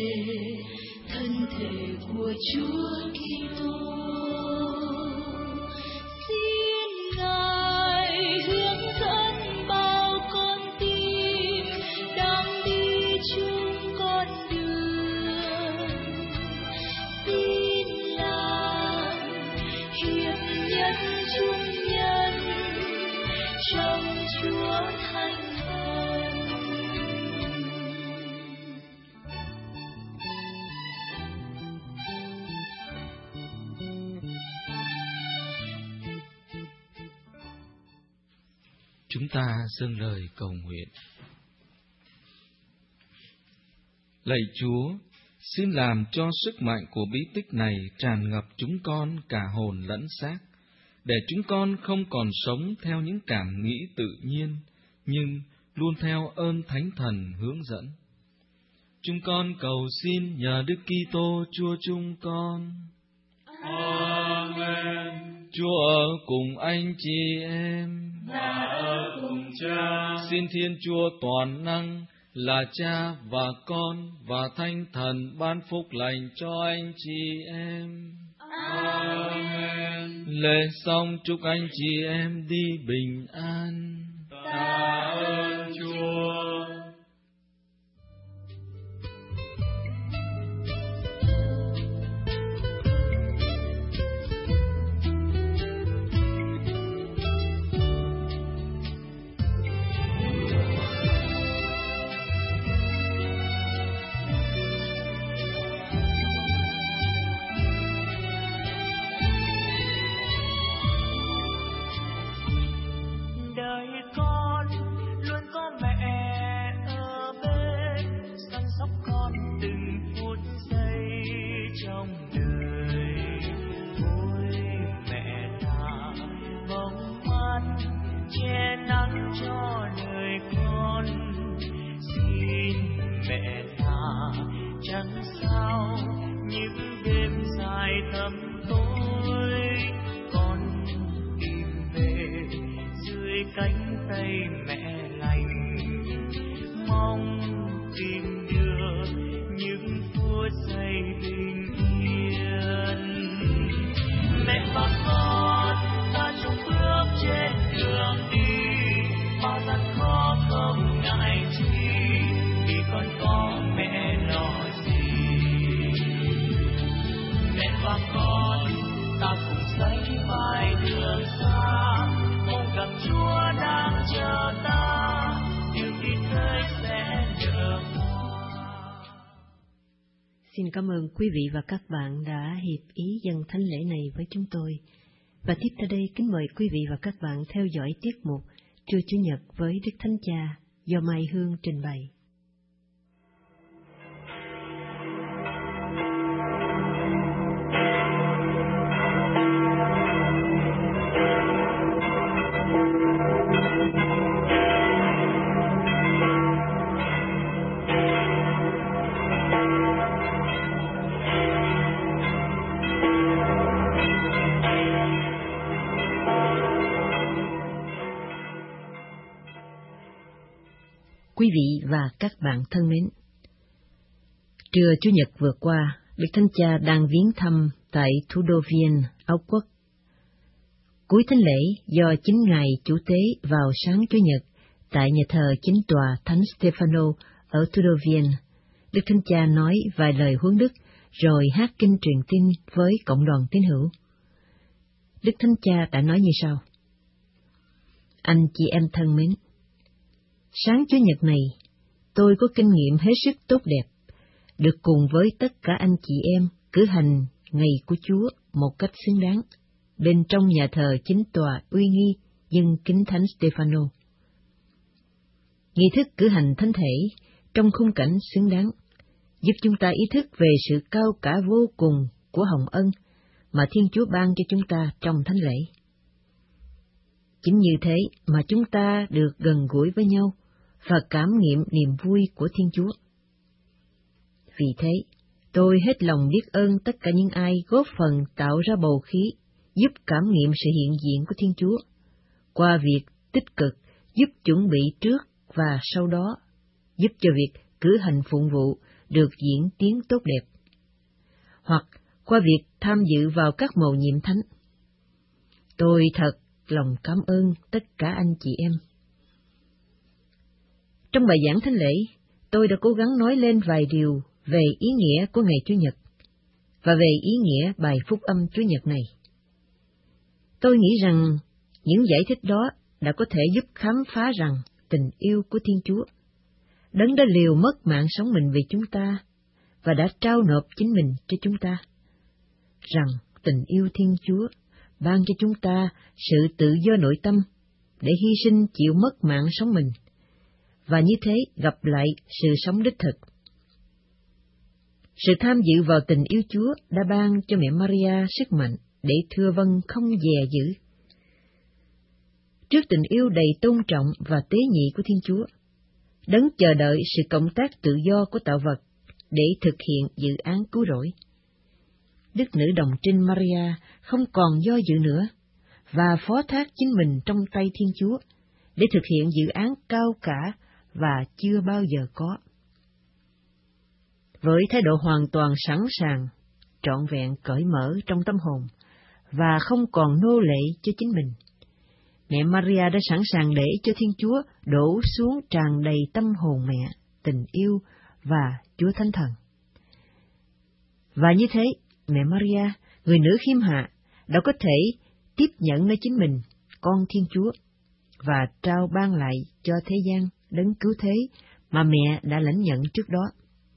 thể của Chúa Kitô. Xin Ngài hướng dẫn bao con tim đang đi chung con đường. Xin làm hiệp nhất chung nhân trong Chúa Thánh Thần. Chúng ta dâng lời cầu nguyện. Lạy Chúa, xin làm cho sức mạnh của bí tích này tràn ngập chúng con cả hồn lẫn xác, để chúng con không còn sống theo những cảm nghĩ tự nhiên, nhưng luôn theo ơn Thánh Thần hướng dẫn. Chúng con cầu xin nhờ Đức Kitô Chúa chúng con. Amen. Chúa ở cùng anh chị em Và ở cùng Cha. Xin Thiên Chúa toàn năng là Cha và Con và Thánh Thần ban phúc lành cho anh chị em. Amen. Lễ xong chúc anh chị em đi bình an. Tạ ơn Chúa. Đời con luôn có mẹ ở bên, săn sóc con từng phút giây trong đời. Ôi mẹ là bóng mát che nắng cho đời con, xin mẹ là chẳng sao những đêm dài thầm tối. Con tìm về dưới cánh tay mẹ lành, mong tìm được những phút giây bình yên. Mẹ và con ta chung bước trên đường đi, bao gian khó không ngại chi, vì con có mẹ lo gì. Mẹ và con ta cùng sánh vai đường xa, mong gặp Chúa đang chờ ta, điều gì tới sẽ nở hoa. Xin cảm ơn quý vị và các bạn đã hiệp ý dâng thánh lễ này với chúng tôi. Và tiếp theo đây kính mời quý vị và các bạn theo dõi tiết mục Trưa Chủ nhật với Đức Thánh Cha do Mai Hương trình bày. Quý vị và các bạn thân mến, trưa Chủ nhật vừa qua, Đức Thánh Cha đang viếng thăm tại thủ đô Viên, Áo Quốc. Cuối thánh lễ do chính Ngài chủ tế vào sáng Chủ nhật tại nhà thờ chính tòa Thánh Stefano ở thủ đô Viên, Đức Thánh Cha nói vài lời huấn đức rồi hát kinh truyền tin với cộng đoàn tín hữu. Đức Thánh Cha đã nói như sau: Anh chị em thân mến, sáng Chủ nhật này, tôi có kinh nghiệm hết sức tốt đẹp, được cùng với tất cả anh chị em cử hành ngày của Chúa một cách xứng đáng, bên trong nhà thờ chính tòa uy nghi dân kính Thánh Stefano. Nghi thức cử hành thánh thể trong khung cảnh xứng đáng, giúp chúng ta ý thức về sự cao cả vô cùng của hồng ân mà Thiên Chúa ban cho chúng ta trong thánh lễ. Chính như thế mà chúng ta được gần gũi với nhau và cảm nghiệm niềm vui của Thiên Chúa. Vì thế, tôi hết lòng biết ơn tất cả những ai góp phần tạo ra bầu khí, giúp cảm nghiệm sự hiện diện của Thiên Chúa, qua việc tích cực giúp chuẩn bị trước và sau đó, giúp cho việc cử hành phụng vụ được diễn tiến tốt đẹp, hoặc qua việc tham dự vào các mầu nhiệm thánh. Tôi thật lòng cảm ơn tất cả anh chị em. Trong bài giảng thánh lễ, tôi đã cố gắng nói lên vài điều về ý nghĩa của ngày Chủ nhật và về ý nghĩa bài phúc âm Chủ nhật này. Tôi nghĩ rằng những giải thích đó đã có thể giúp khám phá rằng tình yêu của Thiên Chúa, Đấng đã liều mất mạng sống mình vì chúng ta và đã trao nộp chính mình cho chúng ta, rằng tình yêu Thiên Chúa ban cho chúng ta sự tự do nội tâm để hy sinh chịu mất mạng sống mình, và như thế gặp lại sự sống đích thực. Sự tham dự vào tình yêu Chúa đã ban cho mẹ Maria sức mạnh để thưa vâng không dè dữ. Trước tình yêu đầy tôn trọng và tế nhị của Thiên Chúa, Đấng chờ đợi sự cộng tác tự do của tạo vật để thực hiện dự án cứu rỗi. Đức Nữ Đồng Trinh Maria không còn do dự nữa, và phó thác chính mình trong tay Thiên Chúa để thực hiện dự án cao cả và chưa bao giờ có. Với thái độ hoàn toàn sẵn sàng, trọn vẹn cởi mở trong tâm hồn, và không còn nô lệ cho chính mình, mẹ Maria đã sẵn sàng để cho Thiên Chúa đổ xuống tràn đầy tâm hồn mẹ, tình yêu và Chúa Thánh Thần. Và như thế, mẹ Maria, người nữ khiêm hạ, đã có thể tiếp nhận nơi chính mình con Thiên Chúa và trao ban lại cho thế gian đấng cứu thế mà mẹ đã lãnh nhận trước đó.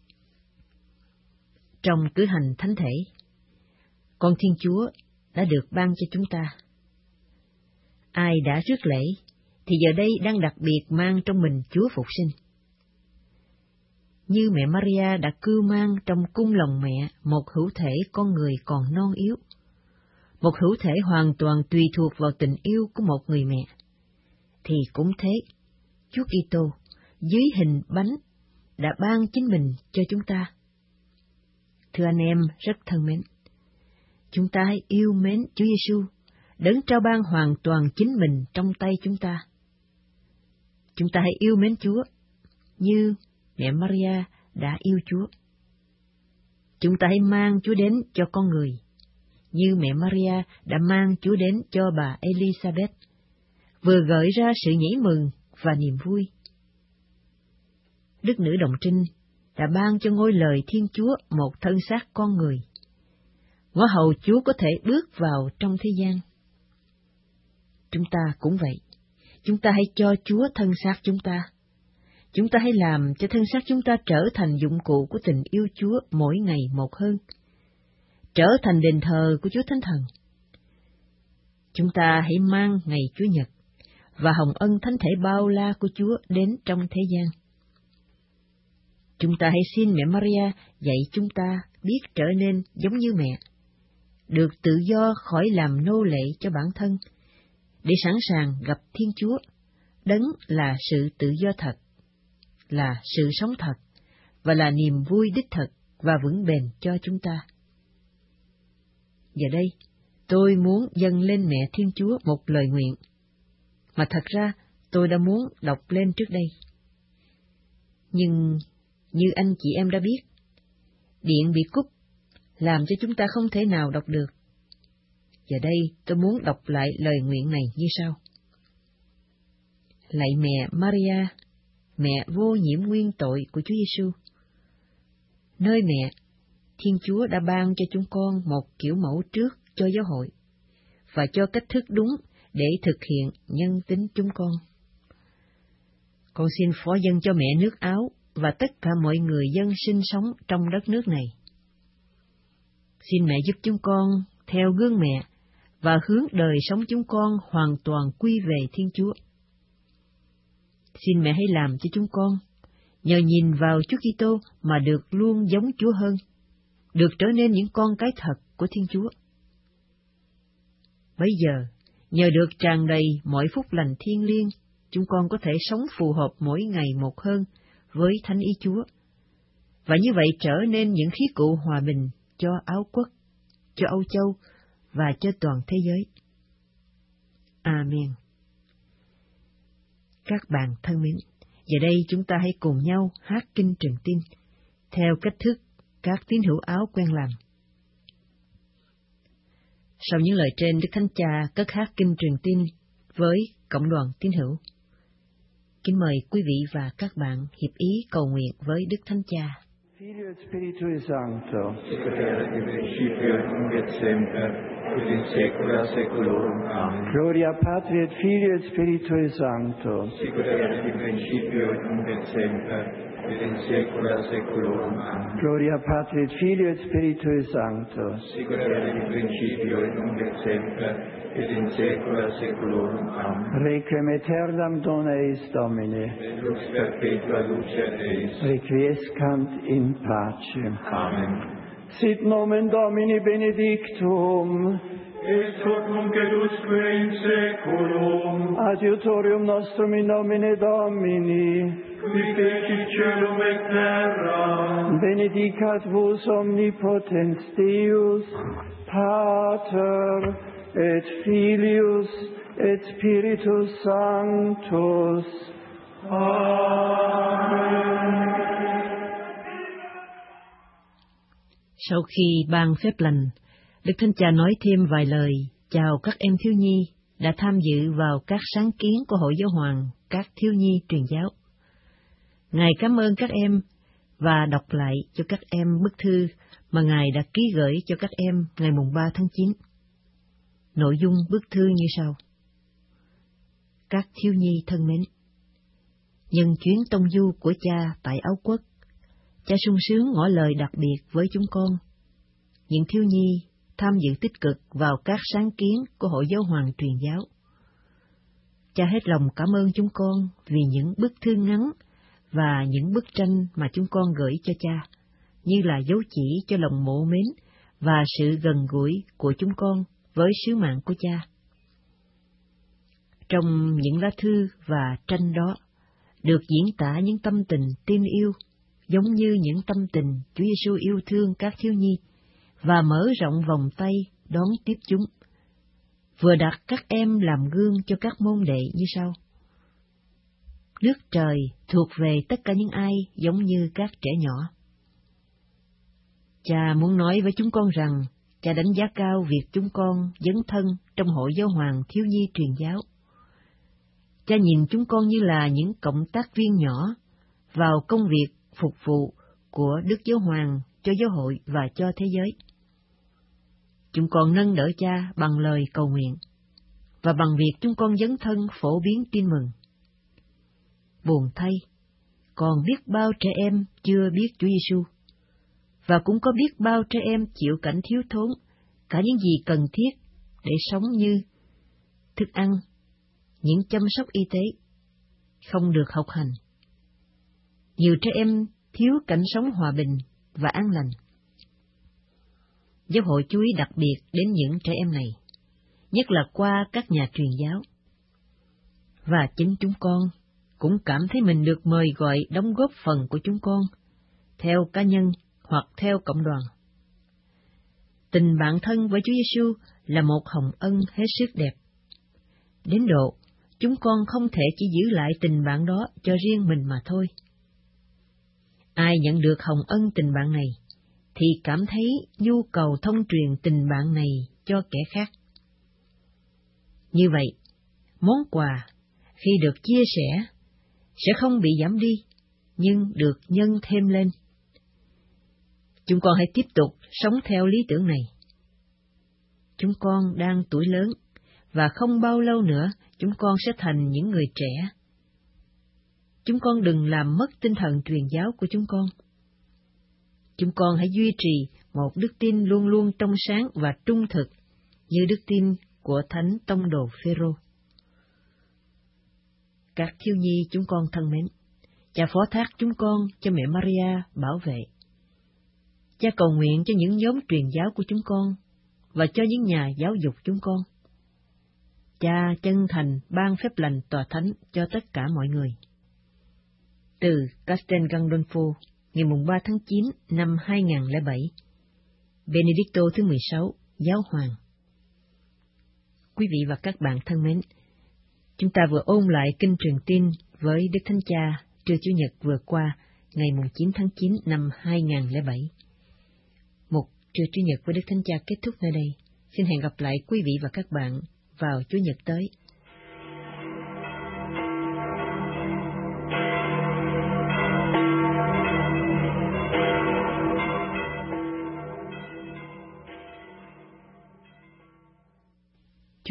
Trong cử hành thánh thể, con Thiên Chúa đã được ban cho chúng ta. Ai đã rước lễ thì giờ đây đang đặc biệt mang trong mình Chúa Phục Sinh. Như mẹ Maria đã cưu mang trong cung lòng mẹ một hữu thể con người còn non yếu, một hữu thể hoàn toàn tùy thuộc vào tình yêu của một người mẹ, thì cũng thế, Chúa Kitô dưới hình bánh đã ban chính mình cho chúng ta. Thưa anh em rất thân mến, chúng ta hãy yêu mến Chúa Giêsu, đấng trao ban hoàn toàn chính mình trong tay chúng ta. Chúng ta hãy yêu mến Chúa như mẹ Maria đã yêu Chúa. Chúng ta hãy mang Chúa đến cho con người, như mẹ Maria đã mang Chúa đến cho bà Elizabeth, vừa gợi ra sự nhảy mừng và niềm vui. Đức Nữ Đồng Trinh đã ban cho ngôi lời Thiên Chúa một thân xác con người, ngõ hầu Chúa có thể bước vào trong thế gian. Chúng ta cũng vậy, chúng ta hãy cho Chúa thân xác chúng ta. Chúng ta hãy làm cho thân xác chúng ta trở thành dụng cụ của tình yêu Chúa mỗi ngày một hơn, trở thành đền thờ của Chúa Thánh Thần. Chúng ta hãy mang ngày Chúa Nhật và hồng ân thánh thể bao la của Chúa đến trong thế gian. Chúng ta hãy xin mẹ Maria dạy chúng ta biết trở nên giống như mẹ, được tự do khỏi làm nô lệ cho bản thân, để sẵn sàng gặp Thiên Chúa, đấng là sự tự do thật, là sự sống thật, và là niềm vui đích thực và vững bền cho chúng ta. Giờ đây, tôi muốn dâng lên mẹ Thiên Chúa một lời nguyện, mà thật ra tôi đã muốn đọc lên trước đây. Nhưng, như anh chị em đã biết, điện bị cúp, làm cho chúng ta không thể nào đọc được. Giờ đây tôi muốn đọc lại lời nguyện này như sau. Lạy mẹ Maria, mẹ vô nhiễm nguyên tội của Chúa Giêsu, nơi mẹ, Thiên Chúa đã ban cho chúng con một kiểu mẫu trước cho giáo hội, và cho cách thức đúng để thực hiện nhân tính chúng con. Con xin phó dâng cho mẹ nước Áo và tất cả mọi người dân sinh sống trong đất nước này. Xin mẹ giúp chúng con theo gương mẹ và hướng đời sống chúng con hoàn toàn quy về Thiên Chúa. Xin mẹ hãy làm cho chúng con, nhờ nhìn vào Chúa Kitô mà được luôn giống Chúa hơn, được trở nên những con cái thật của Thiên Chúa. Bây giờ, nhờ được tràn đầy mọi phúc lành thiêng liêng, chúng con có thể sống phù hợp mỗi ngày một hơn với thánh ý Chúa, và như vậy trở nên những khí cụ hòa bình cho Áo Quốc, cho Âu Châu và cho toàn thế giới. Amen. Các bạn thân mến, giờ đây chúng ta hãy cùng nhau hát kinh Trường Tin theo cách thức các tín hữu Áo quen làm. Sau những lời trên, Đức Thánh Cha cất hát kinh Trường Tin với cộng đoàn tín hữu. Kính mời quý vị và các bạn hiệp ý cầu nguyện với Đức Thánh Cha. Filio et Spiritui Sancto, sic et nunc et semper, et in saecula saeculorum. Amen. Gloria Patri et Filii et Spiritui Sancto. Sic ut erat in principio et nunc et semper, et in saecula saeculorum. Amen. Gloria Patri et Filii et Spiritui Sancto. Sic ut erat in principio et nunc et semper, et in saecula saeculorum. Amen. Requiem aeternam dona eis Domine. Et lux perpetua lucet eis. Requiescant in pace. Amen. Sit nomen Domini benedictum. Et hoc nunc et usque in saeculum. Adiutorium nostrum in nomine Domini. Qui fecit caelum et terra. Benedicat vos omnipotens Deus, Pater et Filius et Spiritus Sanctus. Amen. Sau khi ban phép lành, Đức Thánh Cha nói thêm vài lời chào các em thiếu nhi đã tham dự vào các sáng kiến của Hội Giáo hoàng các thiếu nhi truyền giáo. Ngài cảm ơn các em và đọc lại cho các em bức thư mà Ngài đã ký gửi cho các em ngày mùng 3 tháng 9. Nội dung bức thư như sau. Các thiếu nhi thân mến, nhân chuyến tông du của cha tại Áo Quốc, cha sung sướng ngỏ lời đặc biệt với chúng con, những thiếu nhi tham dự tích cực vào các sáng kiến của Hội Giáo hoàng truyền giáo. Cha hết lòng cảm ơn chúng con vì những bức thư ngắn và những bức tranh mà chúng con gửi cho cha, như là dấu chỉ cho lòng mộ mến và sự gần gũi của chúng con với sứ mạng của cha. Trong những lá thư và tranh đó, được diễn tả những tâm tình tin yêu, giống như những tâm tình Chúa Giêsu yêu thương các thiếu nhi và mở rộng vòng tay đón tiếp chúng, vừa đặt các em làm gương cho các môn đệ như sau. Nước trời thuộc về tất cả những ai giống như các trẻ nhỏ. Cha muốn nói với chúng con rằng cha đánh giá cao việc chúng con dấn thân trong Hội Giáo hoàng thiếu nhi truyền giáo. Cha nhìn chúng con như là những cộng tác viên nhỏ vào công việc phục vụ của Đức Giáo hoàng cho giáo hội và cho thế giới. Chúng con nâng đỡ cha bằng lời cầu nguyện và bằng việc chúng con dấn thân phổ biến tin mừng. Buồn thay, còn biết bao trẻ em chưa biết Chúa Giêsu, và cũng có biết bao trẻ em chịu cảnh thiếu thốn cả những gì cần thiết để sống như thức ăn, những chăm sóc y tế, không được học hành. Nhiều trẻ em thiếu cảnh sống hòa bình và an lành. Giáo hội chú ý đặc biệt đến những trẻ em này, nhất là qua các nhà truyền giáo. Và chính chúng con cũng cảm thấy mình được mời gọi đóng góp phần của chúng con, theo cá nhân hoặc theo cộng đoàn. Tình bạn thân với Chúa Giêsu là một hồng ân hết sức đẹp. Đến độ, chúng con không thể chỉ giữ lại tình bạn đó cho riêng mình mà thôi. Ai nhận được hồng ân tình bạn này, thì cảm thấy nhu cầu thông truyền tình bạn này cho kẻ khác. Như vậy, món quà khi được chia sẻ sẽ không bị giảm đi, nhưng được nhân thêm lên. Chúng con hãy tiếp tục sống theo lý tưởng này. Chúng con đang tuổi lớn, và không bao lâu nữa chúng con sẽ thành những người trẻ. Chúng con đừng làm mất tinh thần truyền giáo của chúng con. Chúng con hãy duy trì một đức tin luôn luôn trong sáng và trung thực, như đức tin của Thánh Tông đồ Phêrô. Các thiếu nhi chúng con thân mến, cha phó thác chúng con cho mẹ Maria bảo vệ. Cha cầu nguyện cho những nhóm truyền giáo của chúng con và cho những nhà giáo dục chúng con. Cha chân thành ban phép lành tòa thánh cho tất cả mọi người. Từ Castel Gandolfo, ngày 3 tháng 9 năm 2007, Benedicto thứ 16, Giáo hoàng. Quý vị và các bạn thân mến, chúng ta vừa ôn lại kinh truyền tin với Đức Thánh Cha trưa Chủ nhật vừa qua, ngày 9 tháng 9 năm 2007. Một trưa Chủ nhật với Đức Thánh Cha kết thúc nơi đây. Xin hẹn gặp lại quý vị và các bạn vào Chủ nhật tới.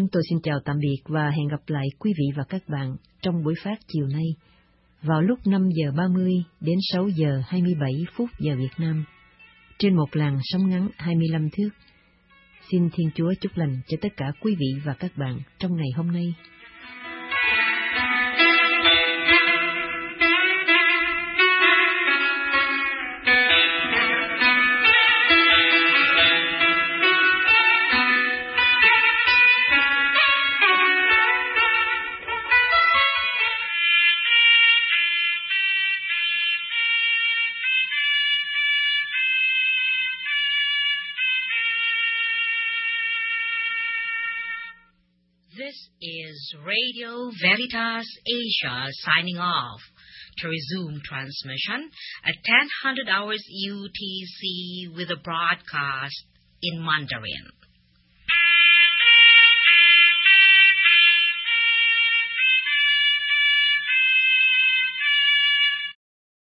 tôi xin chào tạm biệt và hẹn gặp lại quý vị và các bạn trong buổi phát chiều nay vào lúc 5 giờ 30 đến 6 giờ 27 phút giờ Việt Nam trên một làn sóng ngắn 25 thước. Xin Thiên Chúa chúc lành cho tất cả quý vị và các bạn trong ngày hôm nay. This is Radio Veritas Asia signing off. To resume transmission at 10:00 hours UTC with a broadcast in Mandarin.